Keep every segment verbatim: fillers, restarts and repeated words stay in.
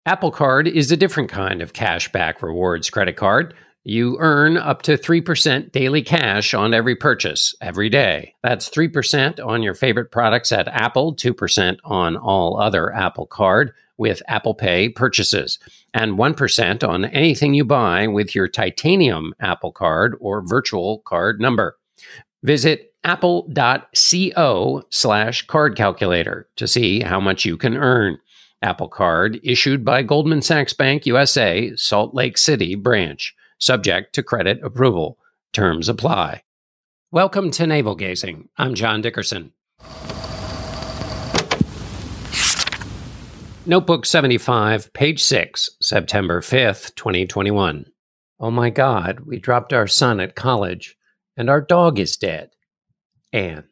Apple Card is a different kind of cashback rewards credit card. You earn up to three percent daily cash on every purchase every day. That's three percent on your favorite products at Apple, two percent on all other Apple Card with Apple Pay purchases, and one percent on anything you buy with your titanium Apple Card or virtual card number. Visit apple.co slash card calculator to see how much you can earn. Apple Card issued by Goldman Sachs Bank U S A, Salt Lake City branch. Subject to credit approval. Terms apply. Welcome to Navel Gazing. I'm John Dickerson. Notebook seventy-five, page six, September fifth, twenty twenty-one. Oh my God, we dropped our son at college, and our dog is dead. Anne.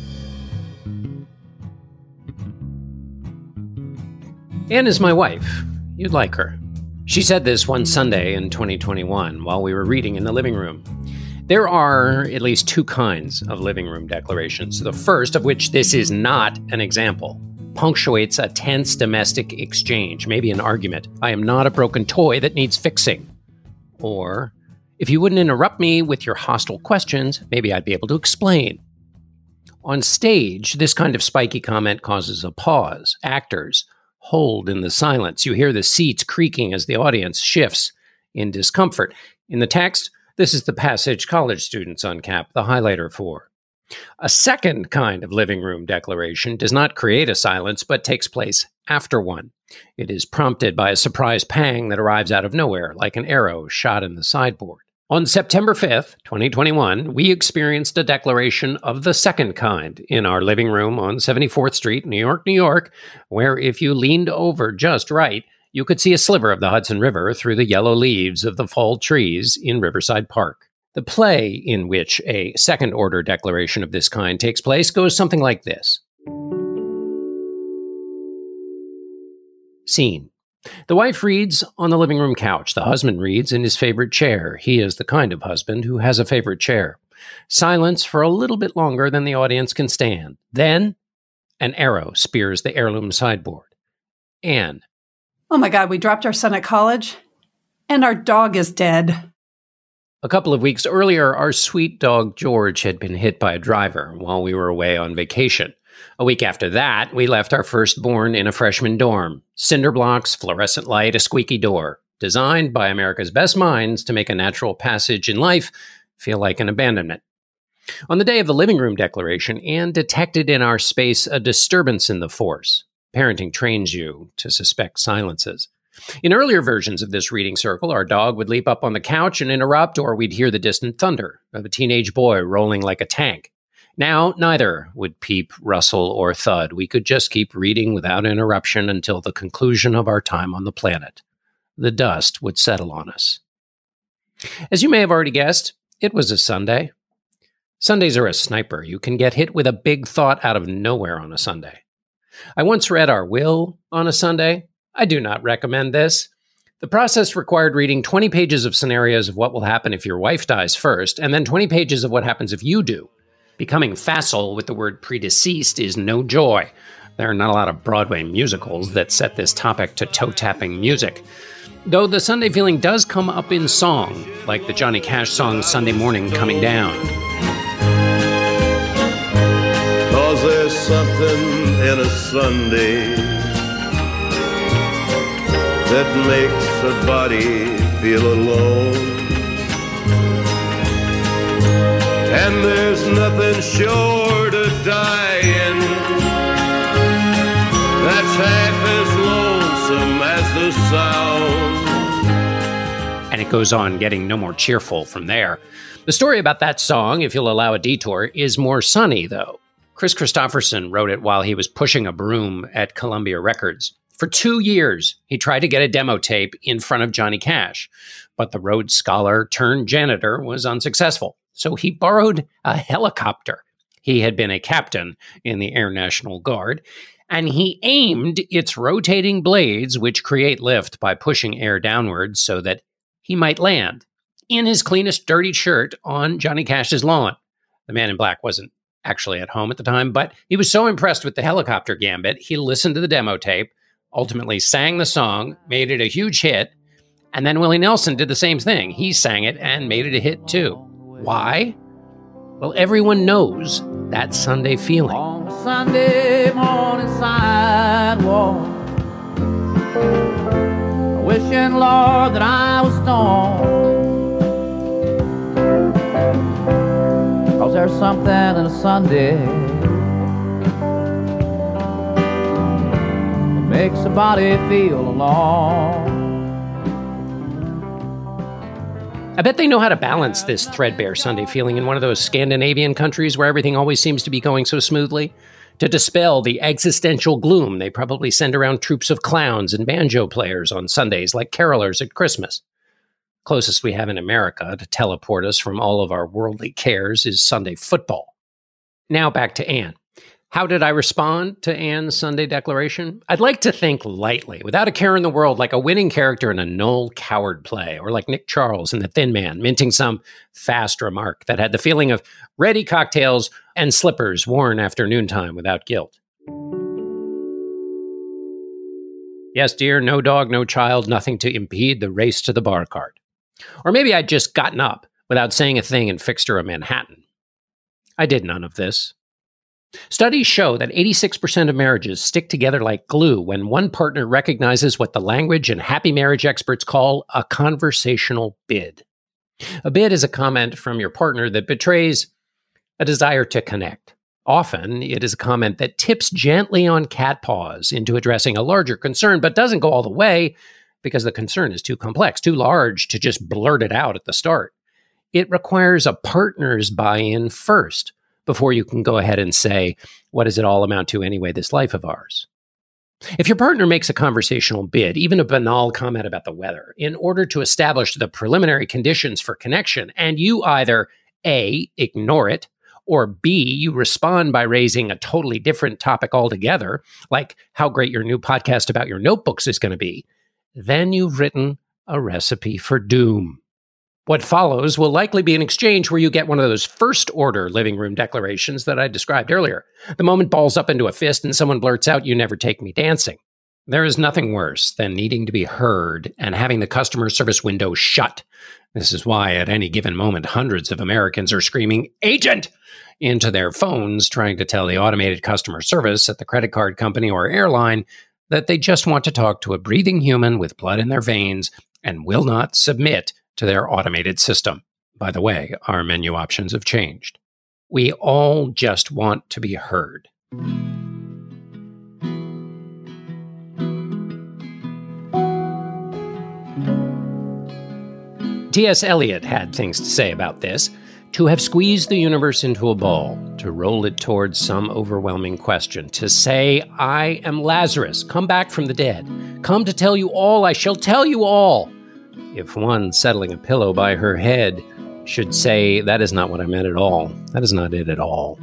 Anne is my wife. You'd like her. She said this one Sunday in twenty twenty-one while we were reading in the living room. There are at least two kinds of living room declarations. The first, of which this is not an example, punctuates a tense domestic exchange, maybe an argument. I am not a broken toy that needs fixing. Or, if you wouldn't interrupt me with your hostile questions, maybe I'd be able to explain. On stage, this kind of spiky comment causes a pause. Actors hold in the silence. You hear the seats creaking as the audience shifts in discomfort. In the text, this is the passage college students uncap the highlighter for. A second kind of living room declaration does not create a silence, but takes place after one. It is prompted by a surprise pang that arrives out of nowhere, like an arrow shot in the sideboard. On September fifth, twenty twenty-one, we experienced a declaration of the second kind in our living room on seventy-fourth Street, New York, New York, where if you leaned over just right, you could see a sliver of the Hudson River through the yellow leaves of the fall trees in Riverside Park. The play in which a second-order declaration of this kind takes place goes something like this. Scene. The wife reads on the living room couch. The husband reads in his favorite chair. He is the kind of husband who has a favorite chair. Silence for a little bit longer than the audience can stand. Then, an arrow spears the heirloom sideboard. Anne. Oh my God, we dropped our son at college, and our dog is dead. A couple of weeks earlier, our sweet dog George had been hit by a driver while we were away on vacation. A week after that, we left our firstborn in a freshman dorm. Cinder blocks, fluorescent light, a squeaky door. Designed by America's best minds to make a natural passage in life feel like an abandonment. On the day of the living room declaration, Anne detected in our space a disturbance in the force. Parenting trains you to suspect silences. In earlier versions of this reading circle, our dog would leap up on the couch and interrupt, or we'd hear the distant thunder of a teenage boy rolling like a tank. Now, neither would peep, rustle, or thud. We could just keep reading without interruption until the conclusion of our time on the planet. The dust would settle on us. As you may have already guessed, it was a Sunday. Sundays are a sniper. You can get hit with a big thought out of nowhere on a Sunday. I once read our will on a Sunday. I do not recommend this. The process required reading twenty pages of scenarios of what will happen if your wife dies first, and then twenty pages of what happens if you do. Becoming facile with the word predeceased is no joy. There are not a lot of Broadway musicals that set this topic to toe-tapping music. Though the Sunday feeling does come up in song, like the Johnny Cash song Sunday Morning Coming Down. 'Cause there's something in a Sunday that makes a body feel alone. And there's nothing short of dying that's half as lonesome as the sound. And it goes on getting no more cheerful from there. The story about that song, if you'll allow a detour, is more sunny, though. Chris Christopherson wrote it while he was pushing a broom at Columbia Records. For two years, he tried to get a demo tape in front of Johnny Cash, but the Rhodes Scholar turned janitor was unsuccessful. So he borrowed a helicopter. He had been a captain in the Air National Guard, and he aimed its rotating blades, which create lift by pushing air downwards so that he might land in his cleanest dirty shirt on Johnny Cash's lawn. The man in black wasn't actually at home at the time, but he was so impressed with the helicopter gambit, he listened to the demo tape, ultimately sang the song, made it a huge hit, and then Willie Nelson did the same thing. He sang it and made it a hit too. Why? Well, everyone knows that Sunday feeling. On a Sunday morning sidewalk, wishing, Lord, that I was stoned. 'Cause there's something in a Sunday that makes a body feel alone. I bet they know how to balance this threadbare Sunday feeling in one of those Scandinavian countries where everything always seems to be going so smoothly. To dispel the existential gloom, they probably send around troops of clowns and banjo players on Sundays like carolers at Christmas. Closest we have in America to teleport us from all of our worldly cares is Sunday football. Now back to Anne. How did I respond to Anne's Sunday declaration? I'd like to think lightly, without a care in the world, like a winning character in a Noel Coward play, or like Nick Charles in The Thin Man, minting some fast remark that had the feeling of ready cocktails and slippers worn after noontime without guilt. Yes, dear, no dog, no child, nothing to impede the race to the bar cart. Or maybe I'd just gotten up without saying a thing and fixed her a Manhattan. I did none of this. Studies show that eighty-six percent of marriages stick together like glue when one partner recognizes what the language and happy marriage experts call a conversational bid. A bid is a comment from your partner that betrays a desire to connect. Often, it is a comment that tips gently on cat paws into addressing a larger concern, but doesn't go all the way because the concern is too complex, too large to just blurt it out at the start. It requires a partner's buy-in first, before you can go ahead and say, what does it all amount to anyway, this life of ours? If your partner makes a conversational bid, even a banal comment about the weather, in order to establish the preliminary conditions for connection, and you either A, ignore it, or B, you respond by raising a totally different topic altogether, like how great your new podcast about your notebooks is going to be, then you've written a recipe for doom. What follows will likely be an exchange where you get one of those first-order living room declarations that I described earlier. The moment balls up into a fist and someone blurts out, "You never take me dancing." There is nothing worse than needing to be heard and having the customer service window shut. This is why at any given moment, hundreds of Americans are screaming, "Agent!" into their phones, trying to tell the automated customer service at the credit card company or airline that they just want to talk to a breathing human with blood in their veins and will not submit to their automated system. By the way, our menu options have changed. We all just want to be heard. T S Eliot had things to say about this. To have squeezed the universe into a ball, to roll it towards some overwhelming question, to say, "I am Lazarus, come back from the dead, come to tell you all, I shall tell you all." If one settling a pillow by her head should say, "That is not what I meant at all. That is not it at all."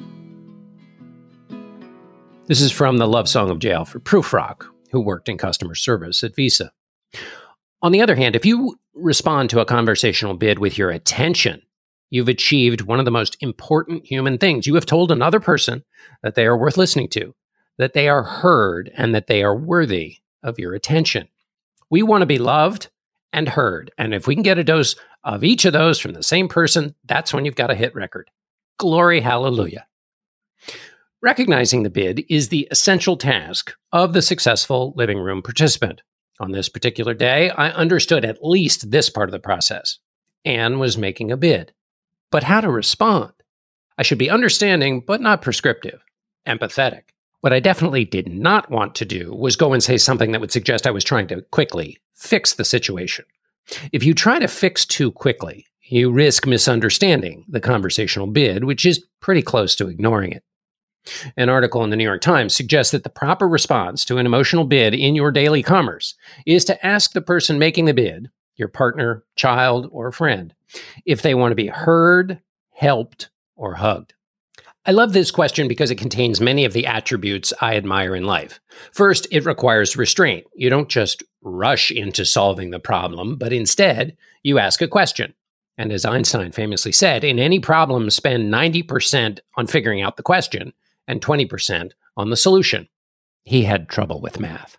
This is from the love song of J. Alfred Prufrock, who worked in customer service at Visa. On the other hand, if you respond to a conversational bid with your attention, you've achieved one of the most important human things. You have told another person that they are worth listening to, that they are heard, and that they are worthy of your attention. We want to be loved and heard. And if we can get a dose of each of those from the same person, that's when you've got a hit record. Glory, hallelujah. Recognizing the bid is the essential task of the successful living room participant. On this particular day, I understood at least this part of the process. Anne was making a bid. But how to respond? I should be understanding, but not prescriptive, empathetic. What I definitely did not want to do was go and say something that would suggest I was trying to quickly fix the situation. If you try to fix too quickly, you risk misunderstanding the conversational bid, which is pretty close to ignoring it. An article in the New York Times suggests that the proper response to an emotional bid in your daily commerce is to ask the person making the bid, your partner, child, or friend, if they want to be heard, helped, or hugged. I love this question because it contains many of the attributes I admire in life. First, it requires restraint. You don't just rush into solving the problem, but instead, you ask a question. And as Einstein famously said, in any problem, spend ninety percent on figuring out the question and twenty percent on the solution. He had trouble with math.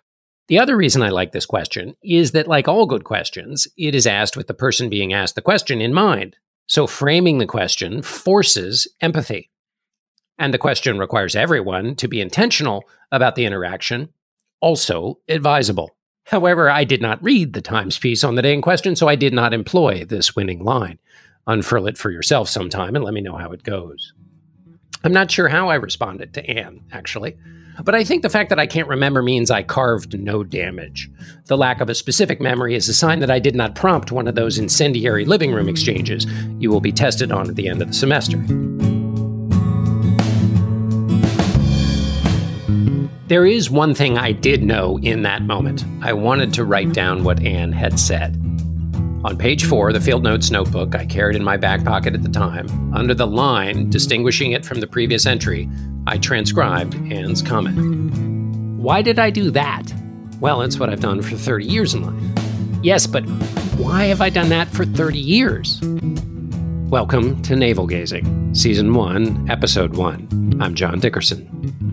The other reason I like this question is that, like all good questions, it is asked with the person being asked the question in mind. So framing the question forces empathy. And the question requires everyone to be intentional about the interaction, also advisable. However, I did not read the Times piece on the day in question, so I did not employ this winning line. Unfurl it for yourself sometime and let me know how it goes. I'm not sure how I responded to Anne, actually. But I think the fact that I can't remember means I carved no damage. The lack of a specific memory is a sign that I did not prompt one of those incendiary living room exchanges you will be tested on at the end of the semester. There is one thing I did know in that moment. I wanted to write down what Anne had said. On page four, the Field Notes notebook I carried in my back pocket at the time, under the line distinguishing it from the previous entry, I transcribed Anne's comment. Why did I do that? Well, it's what I've done for thirty years in life. Yes, but why have I done that for thirty years? Welcome to Navel Gazing, Season one, Episode one. I'm John Dickerson.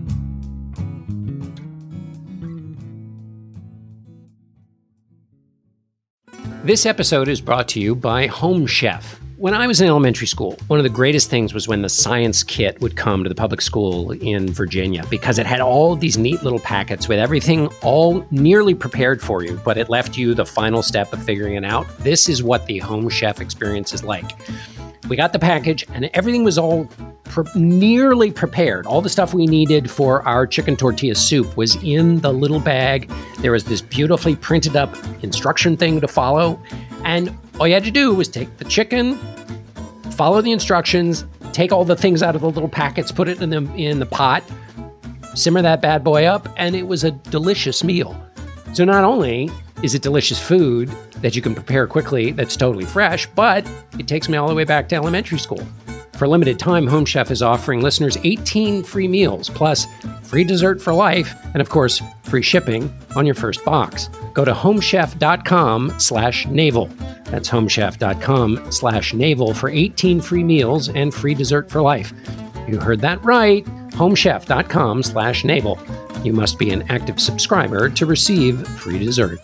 This episode is brought to you by Home Chef. When I was in elementary school, one of the greatest things was when the science kit would come to the public school in Virginia, because it had all these neat little packets with everything all nearly prepared for you, but it left you the final step of figuring it out. This is what the Home Chef experience is like. We got the package and everything was all pre- nearly prepared. All the stuff we needed for our chicken tortilla soup was in the little bag. There was this beautifully printed up instruction thing to follow. And all you had to do was take the chicken, follow the instructions, take all the things out of the little packets, put it in the, in the pot, simmer that bad boy up, and it was a delicious meal. So not only is it delicious food that you can prepare quickly that's totally fresh, but it takes me all the way back to elementary school. For a limited time, Home Chef is offering listeners eighteen free meals, plus free dessert for life, and of course, free shipping on your first box. Go to homechef.com slash navel. That's homechef.com slash navel for eighteen free meals and free dessert for life. You heard that right, homechef.com slash navel. You must be an active subscriber to receive free dessert.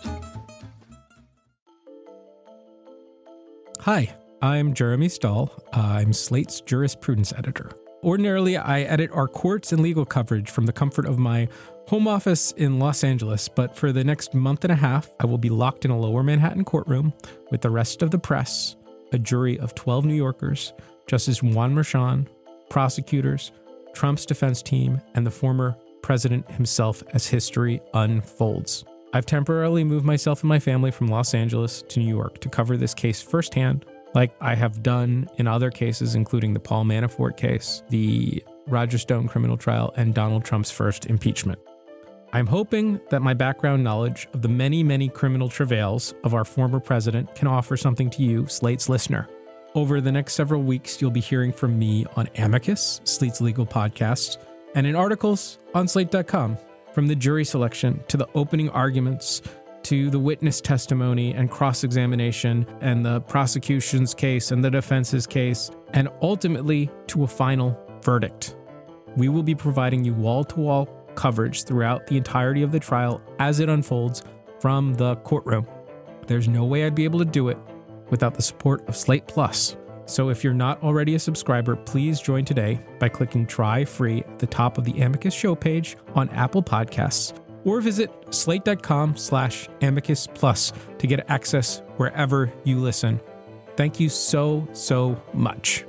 Hi, I'm Jeremy Stahl. I'm Slate's jurisprudence editor. Ordinarily, I edit our courts and legal coverage from the comfort of my home office in Los Angeles, but for the next month and a half, I will be locked in a lower Manhattan courtroom with the rest of the press, a jury of twelve New Yorkers, Justice Juan Merchan, prosecutors, Trump's defense team, and the former president himself as history unfolds. I've temporarily moved myself and my family from Los Angeles to New York to cover this case firsthand, like I have done in other cases, including the Paul Manafort case, the Roger Stone criminal trial, and Donald Trump's first impeachment. I'm hoping that my background knowledge of the many, many criminal travails of our former president can offer something to you, Slate's listener. Over the next several weeks, you'll be hearing from me on Amicus, Slate's legal podcast, and in articles on slate dot com. From the jury selection to the opening arguments to the witness testimony and cross-examination and the prosecution's case and the defense's case, and ultimately to a final verdict. We will be providing you wall-to-wall coverage throughout the entirety of the trial as it unfolds from the courtroom. There's no way I'd be able to do it without the support of Slate Plus. So if you're not already a subscriber, please join today by clicking try free at the top of the Amicus show page on Apple Podcasts, or visit slate.com slash amicus plus to get access wherever you listen. Thank you so, so much.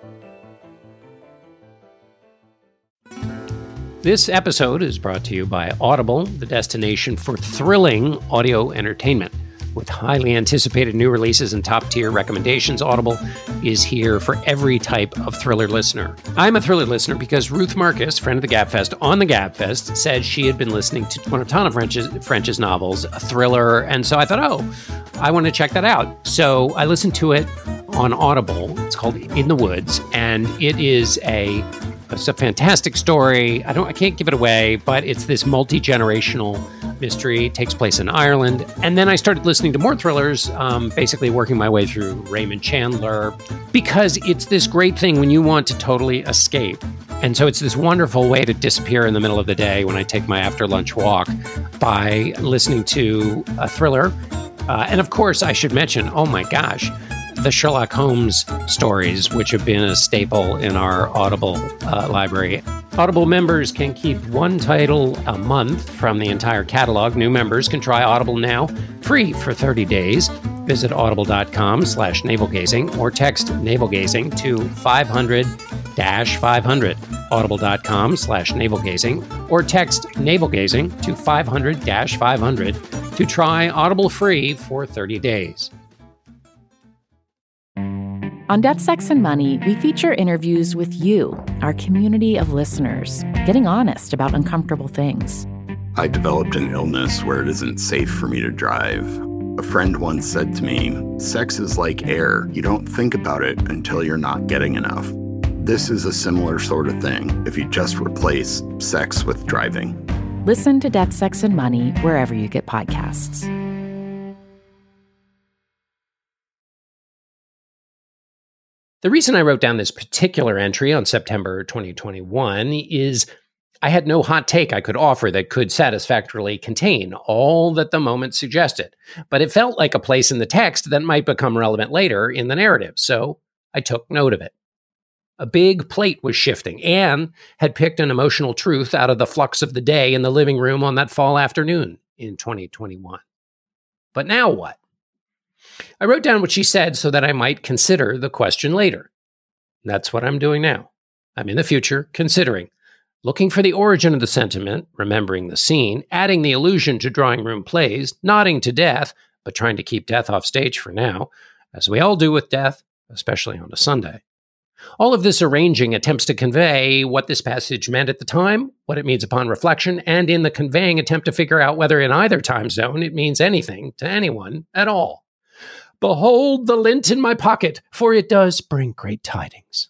This episode is brought to you by Audible, the destination for thrilling audio entertainment. With highly anticipated new releases and top-tier recommendations, Audible is here for every type of thriller listener. I'm a thriller listener because Ruth Marcus, friend of the Gabfest, on the Gabfest, said she had been listening to one of Tana French's, French's novels, a thriller, and so I thought, oh, I want to check that out. So I listened to it on Audible. It's called In the Woods, and it is a It's a fantastic story. I don't, I can't give it away, but it's this multi-generational mystery. It takes place in Ireland. And then I started listening to more thrillers, um, basically working my way through Raymond Chandler, because it's this great thing when you want to totally escape And so it's this wonderful way to disappear in the middle of the day when I take my after lunch walk by listening to a thriller. Uh, and of course, I should mention, oh my gosh, the Sherlock Holmes stories, which have been a staple in our Audible uh, library. Audible members can keep one title a month from the entire catalog. New members can try Audible now, free for thirty days. Visit audible.com slash navel-gazing or text navel-gazing to five hundred dash five hundred. Audible.com slash navel-gazing or text navel-gazing to five hundred dash five hundred to try Audible free for thirty days. On Death, Sex, and Money, we feature interviews with you, our community of listeners, getting honest about uncomfortable things. I developed an illness where it isn't safe for me to drive. A friend once said to me, sex is like air. You don't think about it until you're not getting enough. This is a similar sort of thing if you just replace sex with driving. Listen to Death, Sex, and Money wherever you get podcasts. The reason I wrote down this particular entry on September twenty twenty-one is I had no hot take I could offer that could satisfactorily contain all that the moment suggested, but it felt like a place in the text that might become relevant later in the narrative, so I took note of it. A big plate was shifting. Anne had picked an emotional truth out of the flux of the day in the living room on that fall afternoon in twenty twenty-one. But now what? I wrote down what she said so that I might consider the question later. That's what I'm doing now. I'm in the future, considering, looking for the origin of the sentiment, remembering the scene, adding the allusion to drawing room plays, nodding to death, but trying to keep death off stage for now, as we all do with death, especially on a Sunday. All of this arranging attempts to convey what this passage meant at the time, what it means upon reflection, and in the conveying attempt to figure out whether in either time zone it means anything to anyone at all. Behold the lint in my pocket, for it does bring great tidings.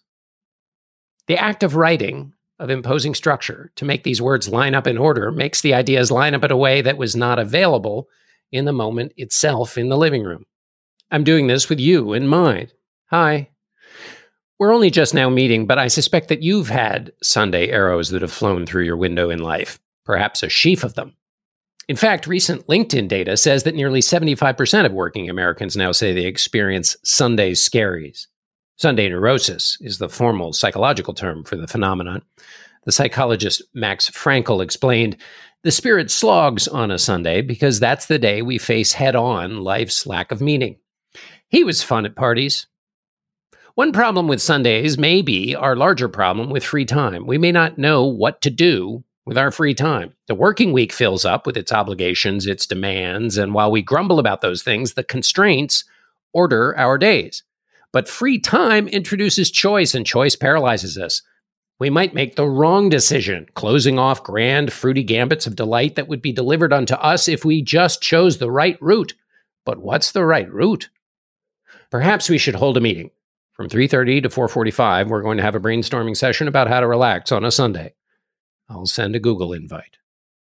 The act of writing, of imposing structure, to make these words line up in order, makes the ideas line up in a way that was not available in the moment itself in the living room. I'm doing this with you in mind. Hi. We're only just now meeting, but I suspect that you've had Sunday arrows that have flown through your window in life, perhaps a sheaf of them. In fact, recent LinkedIn data says that nearly seventy-five percent of working Americans now say they experience Sunday scaries. Sunday neurosis is the formal psychological term for the phenomenon. The psychologist Max Frankl explained, the spirit slogs on a Sunday because that's the day we face head-on life's lack of meaning. He was fun at parties. One problem with Sundays may be our larger problem with free time. We may not know what to do with our free time. The working week fills up with its obligations, its demands, and while we grumble about those things, the constraints order our days. But free time introduces choice, and choice paralyzes us. We might make the wrong decision, closing off grand, fruity gambits of delight that would be delivered unto us if we just chose the right route. But what's the right route? Perhaps we should hold a meeting. From three thirty to four forty-five, we're going to have a brainstorming session about how to relax on a Sunday. I'll send a Google invite.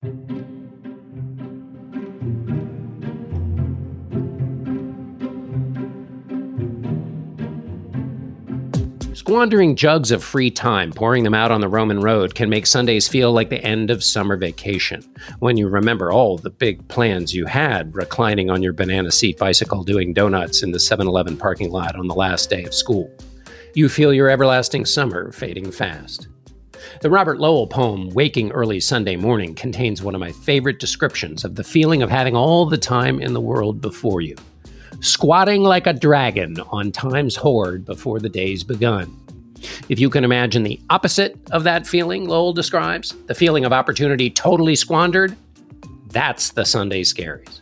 Squandering jugs of free time, pouring them out on the Roman road, can make Sundays feel like the end of summer vacation, when you remember all the big plans you had, reclining on your banana seat bicycle doing donuts in the seven eleven parking lot on the last day of school. You feel your everlasting summer fading fast. The Robert Lowell poem, Waking Early Sunday Morning, contains one of my favorite descriptions of the feeling of having all the time in the world before you. Squatting like a dragon on time's hoard before the day's begun. If you can imagine the opposite of that feeling Lowell describes, the feeling of opportunity totally squandered, that's the Sunday scaries.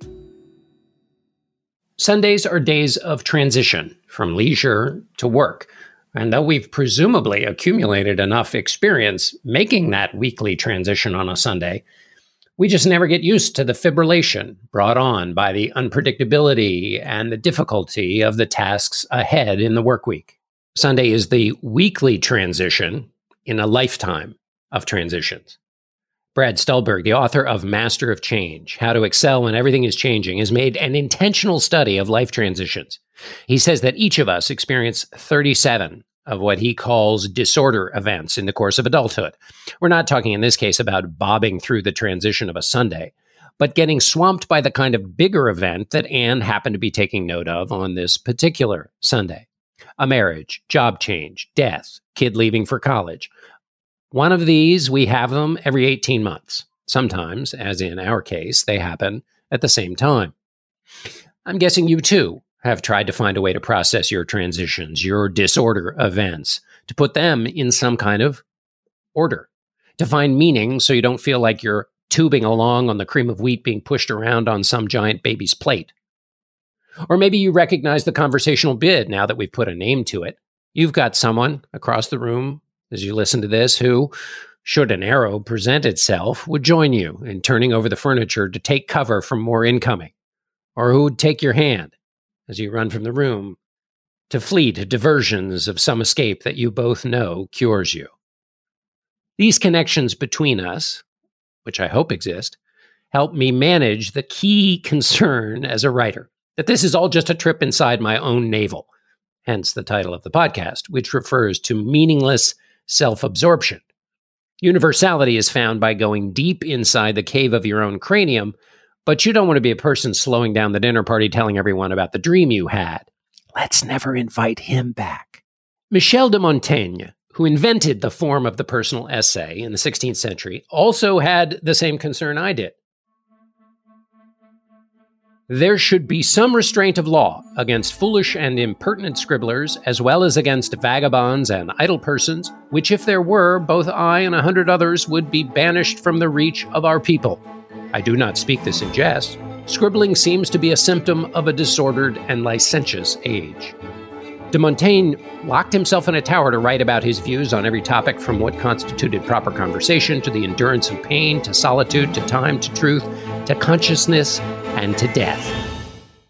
Sundays are days of transition from leisure to work. And though we've presumably accumulated enough experience making that weekly transition on a Sunday, we just never get used to the fibrillation brought on by the unpredictability and the difficulty of the tasks ahead in the work week. Sunday is the weekly transition in a lifetime of transitions. Brad Stulberg, the author of Master of Change, How to Excel When Everything is Changing, has made an intentional study of life transitions. He says that each of us experience thirty-seven of what he calls disorder events in the course of adulthood. We're not talking in this case about bobbing through the transition of a Sunday, but getting swamped by the kind of bigger event that Anne happened to be taking note of on this particular Sunday. A marriage, job change, death, kid leaving for college. One of these, we have them every eighteen months. Sometimes, as in our case, they happen at the same time. I'm guessing you too have tried to find a way to process your transitions, your disorder events, to put them in some kind of order, to find meaning so you don't feel like you're tubing along on the cream of wheat being pushed around on some giant baby's plate. Or maybe you recognize the conversational bid now that we've put a name to it. You've got someone across the room as you listen to this who, should an arrow present itself, would join you in turning over the furniture to take cover from more incoming, or who would take your hand as you run from the room to flee to diversions of some escape that you both know cures you. These connections between us, which I hope exist, help me manage the key concern as a writer, that this is all just a trip inside my own navel, hence the title of the podcast, which refers to meaningless self-absorption. Universality is found by going deep inside the cave of your own cranium, but you don't want to be a person slowing down the dinner party telling everyone about the dream you had. Let's never invite him back. Michel de Montaigne, who invented the form of the personal essay in the sixteenth century, also had the same concern I did. There should be some restraint of law against foolish and impertinent scribblers, as well as against vagabonds and idle persons, which if there were, both I and a hundred others would be banished from the reach of our people. I do not speak this in jest. Scribbling seems to be a symptom of a disordered and licentious age. De Montaigne locked himself in a tower to write about his views on every topic, from what constituted proper conversation to the endurance of pain, to solitude, to time, to truth, to consciousness, and to death.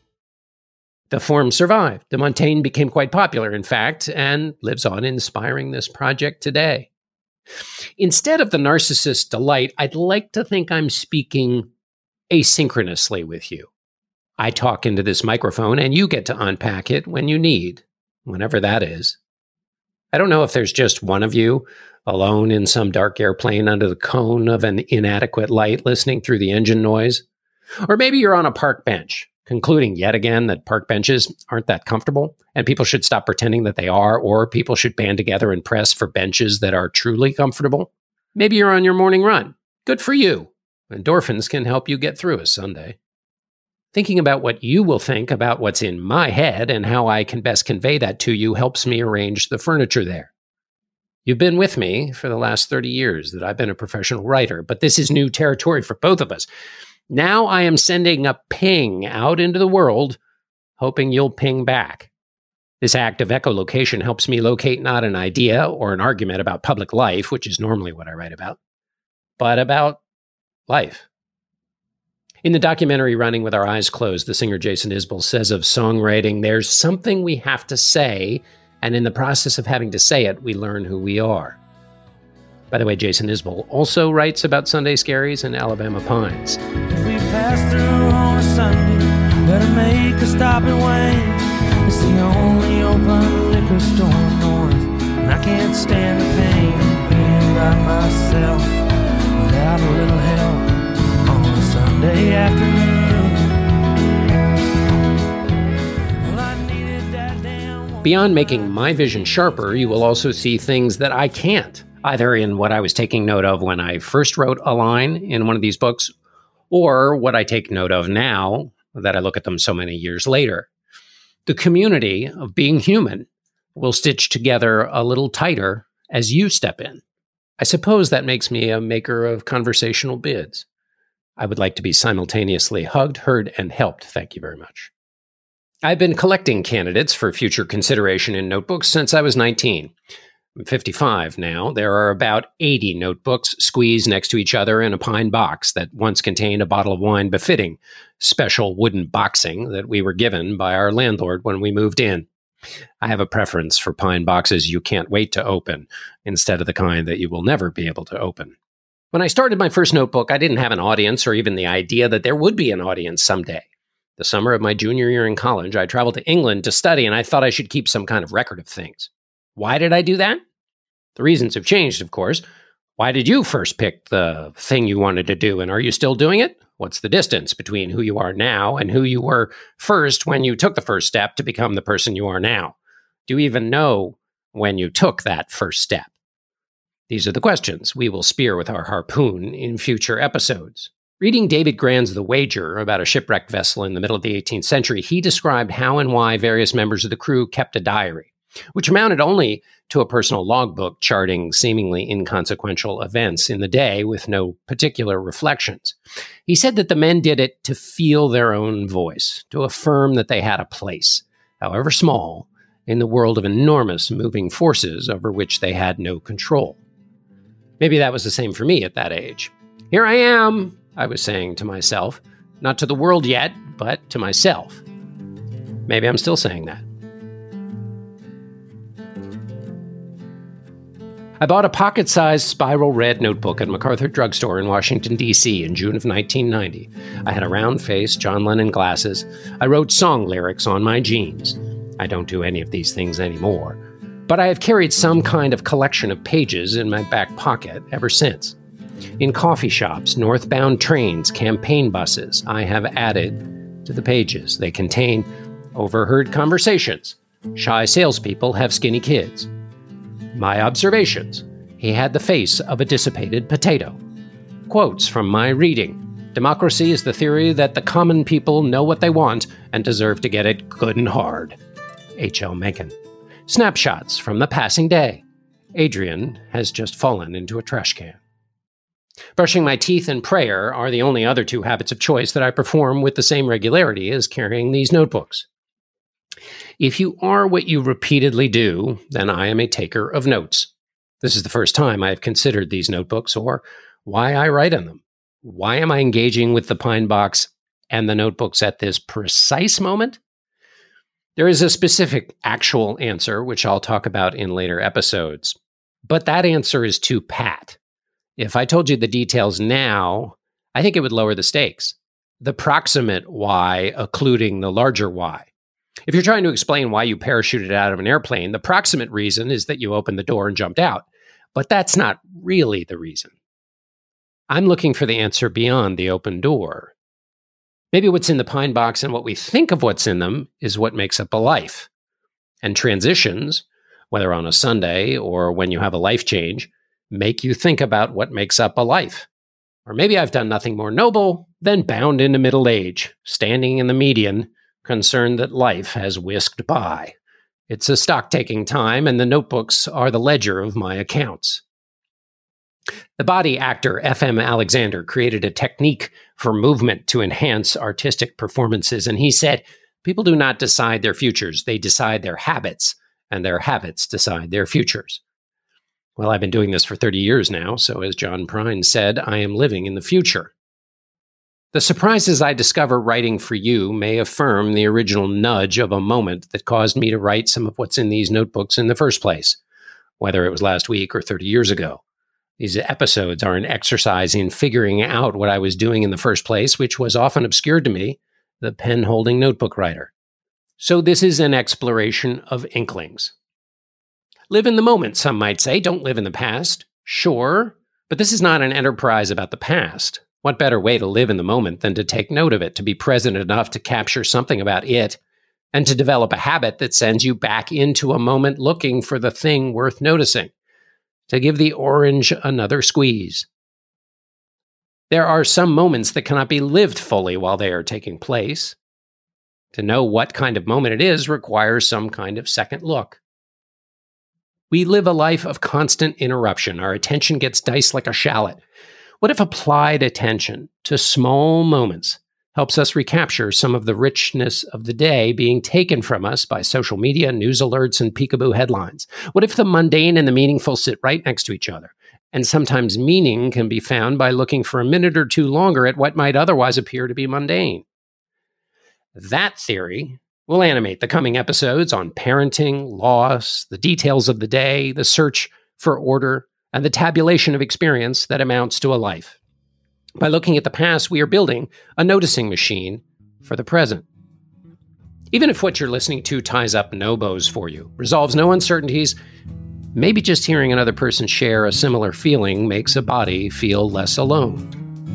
The form survived. De Montaigne became quite popular, in fact, and lives on inspiring this project today. Instead of the narcissist's delight, I'd like to think I'm speaking asynchronously with you. I talk into this microphone, and you get to unpack it when you need, whenever that is. I don't know if there's just one of you alone in some dark airplane under the cone of an inadequate light listening through the engine noise. Or maybe you're on a park bench, concluding yet again that park benches aren't that comfortable, and people should stop pretending that they are, or people should band together and press for benches that are truly comfortable. Maybe you're on your morning run. Good for you. Endorphins can help you get through a Sunday. Thinking about what you will think about what's in my head and how I can best convey that to you helps me arrange the furniture there. You've been with me for the last thirty years that I've been a professional writer, but this is new territory for both of us. Now I am sending a ping out into the world, hoping you'll ping back. This act of echolocation helps me locate not an idea or an argument about public life, which is normally what I write about, but about life. In the documentary Running with Our Eyes Closed, the singer Jason Isbell says of songwriting, there's something we have to say, and in the process of having to say it, we learn who we are. By the way, Jason Isbell also writes about Sunday scaries and Alabama pines. If we pass through on a Sunday, better make a stop at Wayne. It's the only open liquor store north, and I can't stand the pain of being by myself without a little help on a Sunday afternoon. Well, I needed that damn. Beyond making my vision sharper, you will also see things that I can't, either in what I was taking note of when I first wrote a line in one of these books, or what I take note of now that I look at them so many years later. The community of being human will stitch together a little tighter as you step in. I suppose that makes me a maker of conversational bids. I would like to be simultaneously hugged, heard, and helped. Thank you very much. I've been collecting candidates for future consideration in notebooks since I was nineteen. I'm fifty-five now. There are about eighty notebooks squeezed next to each other in a pine box that once contained a bottle of wine befitting special wooden boxing that we were given by our landlord when we moved in. I have a preference for pine boxes you can't wait to open, instead of the kind that you will never be able to open. When I started my first notebook, I didn't have an audience or even the idea that there would be an audience someday. The summer of my junior year in college, I traveled to England to study, and I thought I should keep some kind of record of things. Why did I do that? The reasons have changed, of course. Why did you first pick the thing you wanted to do, and are you still doing it? What's the distance between who you are now and who you were first when you took the first step to become the person you are now? Do you even know when you took that first step? These are the questions we will spear with our harpoon in future episodes. Reading David Grann's The Wager about a shipwrecked vessel in the middle of the eighteenth century, he described how and why various members of the crew kept a diary, which amounted only to a personal logbook charting seemingly inconsequential events in the day with no particular reflections. He said that the men did it to feel their own voice, to affirm that they had a place, however small, in the world of enormous moving forces over which they had no control. Maybe that was the same for me at that age. Here I am, I was saying to myself, not to the world yet, but to myself. Maybe I'm still saying that. I bought a pocket-sized spiral red notebook at MacArthur Drugstore in Washington, D C in June of nineteen ninety. I had a round face, John Lennon glasses. I wrote song lyrics on my jeans. I don't do any of these things anymore, but I have carried some kind of collection of pages in my back pocket ever since. In coffee shops, northbound trains, campaign buses, I have added to the pages. They contain overheard conversations. Shy salespeople have skinny kids. My observations. He had the face of a dissipated potato. Quotes from my reading. Democracy is the theory that the common people know what they want and deserve to get it good and hard. H L Mencken. Snapshots from the passing day. Adrian has just fallen into a trash can. Brushing my teeth and prayer are the only other two habits of choice that I perform with the same regularity as carrying these notebooks. If you are what you repeatedly do, then I am a taker of notes. This is the first time I have considered these notebooks or why I write in them. Why am I engaging with the Pine Box and the notebooks at this precise moment? There is a specific actual answer, which I'll talk about in later episodes. But that answer is too pat. If I told you the details now, I think it would lower the stakes. The proximate why occluding the larger why. If you're trying to explain why you parachuted out of an airplane, the proximate reason is that you opened the door and jumped out. But that's not really the reason. I'm looking for the answer beyond the open door. Maybe what's in the Pine Box and what we think of what's in them is what makes up a life. And transitions, whether on a Sunday or when you have a life change, make you think about what makes up a life. Or maybe I've done nothing more noble than bound into middle age, standing in the median, concerned that life has whisked by. It's a stock-taking time, and the notebooks are the ledger of my accounts. The body actor F M Alexander created a technique for movement to enhance artistic performances, and he said, people do not decide their futures, they decide their habits, and their habits decide their futures. Well, I've been doing this for thirty years now, so as John Prine said, I am living in the future. The surprises I discover writing for you may affirm the original nudge of a moment that caused me to write some of what's in these notebooks in the first place, whether it was last week or thirty years ago. These episodes are an exercise in figuring out what I was doing in the first place, which was often obscured to me, the pen-holding notebook writer. So this is an exploration of inklings. Live in the moment, some might say. Don't live in the past. Sure, but this is not an enterprise about the past. What better way to live in the moment than to take note of it, to be present enough to capture something about it, and to develop a habit that sends you back into a moment looking for the thing worth noticing, to give the orange another squeeze. There are some moments that cannot be lived fully while they are taking place. To know what kind of moment it is requires some kind of second look. We live a life of constant interruption. Our attention gets diced like a shallot. What if applied attention to small moments helps us recapture some of the richness of the day being taken from us by social media, news alerts, and peekaboo headlines? What if the mundane and the meaningful sit right next to each other? And sometimes meaning can be found by looking for a minute or two longer at what might otherwise appear to be mundane. That theory will animate the coming episodes on parenting, loss, the details of the day, the search for order, and the tabulation of experience that amounts to a life. By looking at the past, we are building a noticing machine for the present. Even if what you're listening to ties up no bows for you, resolves no uncertainties, maybe just hearing another person share a similar feeling makes a body feel less alone.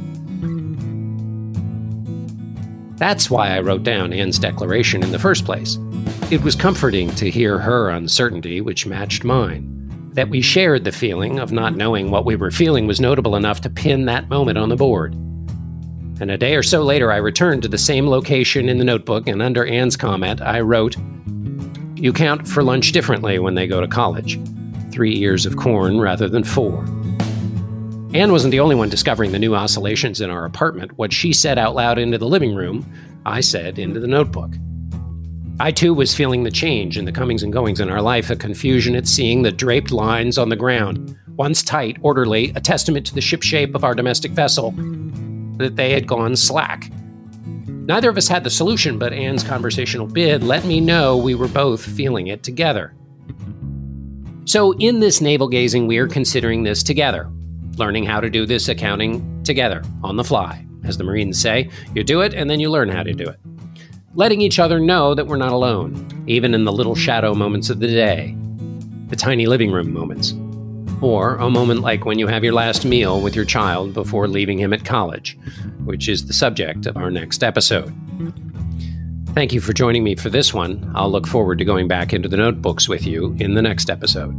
That's why I wrote down Anne's declaration in the first place. It was comforting to hear her uncertainty, which matched mine. That we shared the feeling of not knowing what we were feeling was notable enough to pin that moment on the board. And a day or so later, I returned to the same location in the notebook, and under Anne's comment, I wrote, "You count for lunch differently when they go to college. Three ears of corn rather than four." Anne wasn't the only one discovering the new oscillations in our apartment. What she said out loud into the living room, I said into the notebook. I, too, was feeling the change in the comings and goings in our life, a confusion at seeing the draped lines on the ground, once tight, orderly, a testament to the shipshape of our domestic vessel, that they had gone slack. Neither of us had the solution, but Anne's conversational bid let me know we were both feeling it together. So in this navel gazing, we are considering this together, learning how to do this accounting together, on the fly. As the Marines say, you do it and then you learn how to do it. Letting each other know that we're not alone, even in the little shadow moments of the day, the tiny living room moments, or a moment like when you have your last meal with your child before leaving him at college, which is the subject of our next episode. Thank you for joining me for this one. I'll look forward to going back into the notebooks with you in the next episode.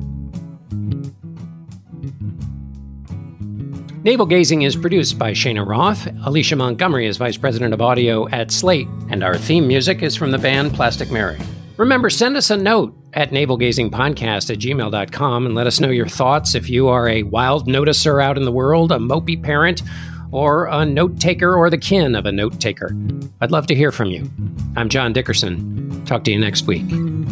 Navel Gazing is produced by Shana Roth. Alicia Montgomery is Vice President of Audio at Slate, and our theme music is from the band Plastic Mary. Remember, send us a note at navelgazingpodcast at gmail dot com and let us know your thoughts if you are a wild noticer out in the world, a mopey parent, or a note taker or the kin of a note taker. I'd love to hear from you. I'm John Dickerson. Talk to you next week.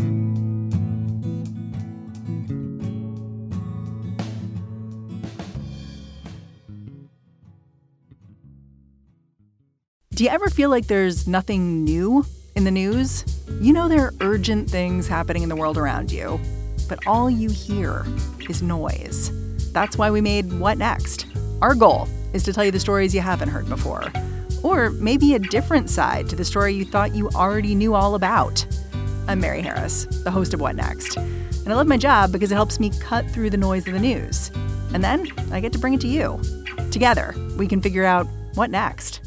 Do you ever feel like there's nothing new in the news? You know there are urgent things happening in the world around you, but all you hear is noise. That's why we made What Next? Our goal is to tell you the stories you haven't heard before, or maybe a different side to the story you thought you already knew all about. I'm Mary Harris, the host of What Next, and I love my job because it helps me cut through the noise of the news. And then I get to bring it to you. Together, we can figure out what next.